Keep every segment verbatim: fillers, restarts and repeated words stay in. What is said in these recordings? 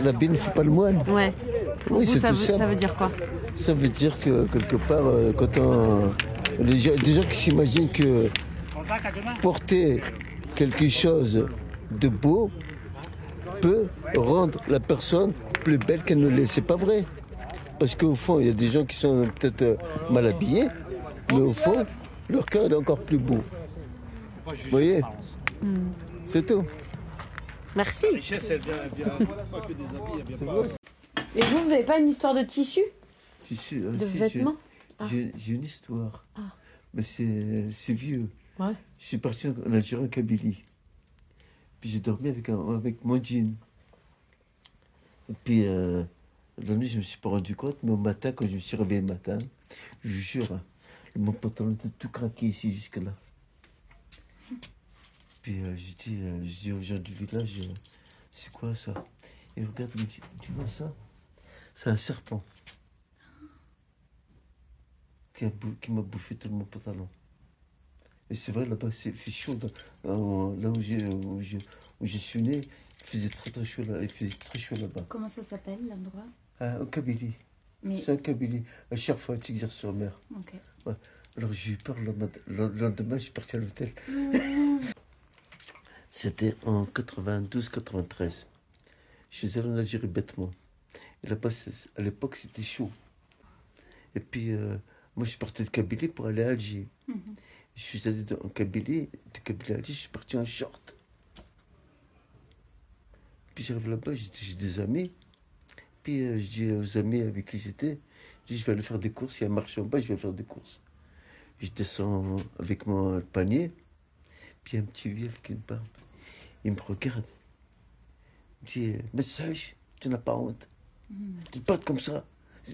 l'habit ne fait pas le moine. Ouais. Pour Oui, vous, c'est ça, tout veut, simple. ça veut dire quoi? Ça veut dire que quelque part, euh, quand on, les gens, des gens qui s'imaginent que porter quelque chose de beau peut rendre la personne plus belle qu'elle ne l'est. C'est pas vrai. Parce qu'au fond, il y a des gens qui sont peut-être euh, mal habillés, mais au fond, leur cœur est encore plus beau. Vous voyez? Mm. C'est tout. Merci. C'est vrai. Et vous, vous n'avez pas une histoire de tissu? Tissu, euh, De si, vêtements? j'ai, j'ai, j'ai une histoire. Ah. Mais c'est, c'est vieux. Ouais. Je suis parti en Algérie, en Kabylie. Puis j'ai dormi avec, un, avec mon jean. Et puis, euh, la nuit, je ne me suis pas rendu compte, mais au matin, quand je me suis réveillé le matin, je vous jure, hein, mon pantalon était tout craqué ici, jusque-là. Puis euh, je dis, euh, je dis aux gens du village, euh, c'est quoi ça? Et regarde, il me dit, tu vois ça? C'est un serpent qui, a bou- qui m'a bouffé tout mon pantalon. Et c'est vrai, là-bas, c'est fait chaud. Là, là où, j'ai, où, j'ai, où je suis né, il faisait très très chaud, là, il faisait très chaud là-bas. Comment ça s'appelle, l'endroit? Ah, au Kabylie. Mais... C'est un Kabylie, à Cherfa, à Tixer-sur-Mer. Ok. Ouais. Alors j'ai eu peur le, mat- le lendemain, je suis parti à l'hôtel. C'était en quatre-vingt-douze quatre-vingt-treize. Je suis allé en Algérie bêtement. Et là-bas, c'est- à l'époque, c'était chaud. Et puis, euh, moi, je suis parti de Kabylie pour aller à Alger. Mhm. Je suis allé en Kabylie, de Kabylie à Alger, je suis parti en short. Puis j'arrive là-bas, j'ai, j'ai des amis. Puis euh, je dis aux amis avec qui j'étais, je dis, je vais aller faire des courses, il y a un marché en bas, je vais faire des courses. Je descends avec mon panier, puis un petit vieux avec une barbe. Il me regarde. Il me dit, message, tu n'as pas honte. Mm. Tu te battes comme ça.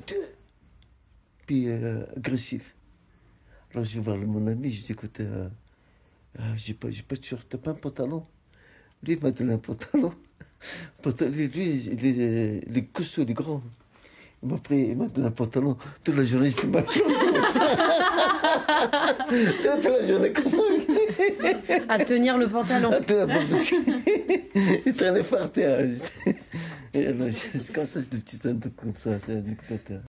Puis euh, agressif. Alors je vais voir mon ami, je dis, écoute, euh, euh, j'ai pas, j'ai pas de short, t'as pas un pantalon? Lui, il m'a donné un pantalon. pantalon lui, il est, il est costaud, il est grand. Il m'a pris, il m'a donné un pantalon. Toute la journée, j'étais mal. Toute la journée comme ça. À tenir le pantalon. À tenir, parce qu'il traînait par terre. Et alors, c'est comme ça, c'est des petites anecdotes comme ça, c'est une anecdote.